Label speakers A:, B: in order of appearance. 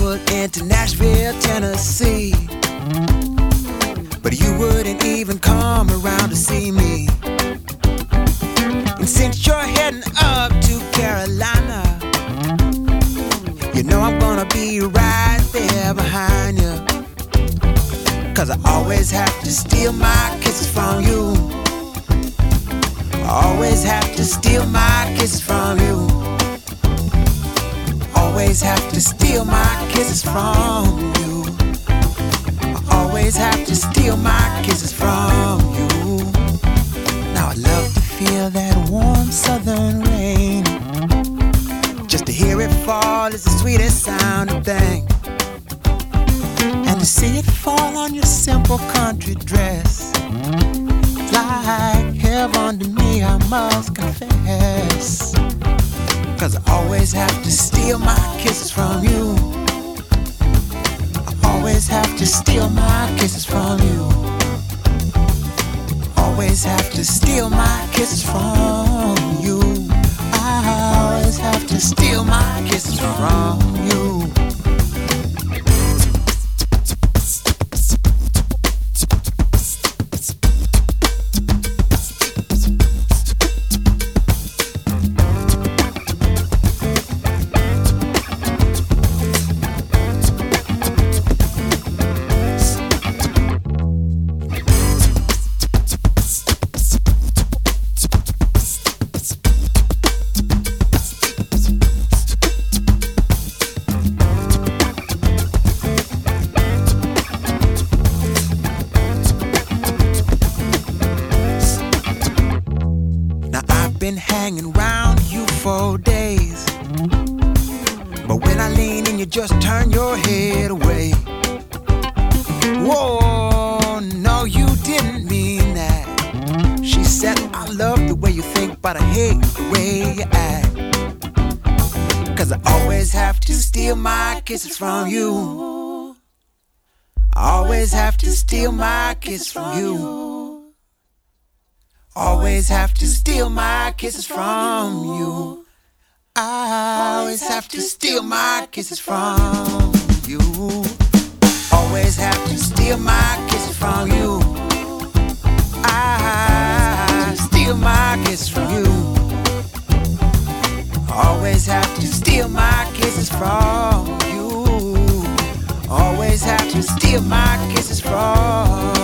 A: traveled into Nashville, Tennessee, but you wouldn't even come around to see me. And since you're heading up to Carolina, you know I'm gonna be right there behind you. 'Cause I always have to steal my kisses from you. I always have to steal my kisses from you. Always have to steal my kisses from you. I always have to steal my kisses from you. Now I love to feel that warm southern rain. Just to hear it fall is the sweetest sounding thing. And to see it fall on your simple country dress, it's like heaven to me, I must confess. 'Cause I always have to steal my kisses from you. I always have to steal my kisses from you. Always have to steal my kisses from you. I always have to steal my kisses from you. Been hanging round you for days, but when I lean in, you just turn your head away. Whoa, no, you didn't mean that. She said, I love the way you think, but I hate the way you act. 'Cause I always have to steal my kisses from you. I always have to steal my kisses from you. Always have to steal my kisses from you. I always have to steal my kisses from you. Always have to steal my kisses from you. I steal my kisses from you. Always have to steal my kisses from you. Always have to steal my kisses from you.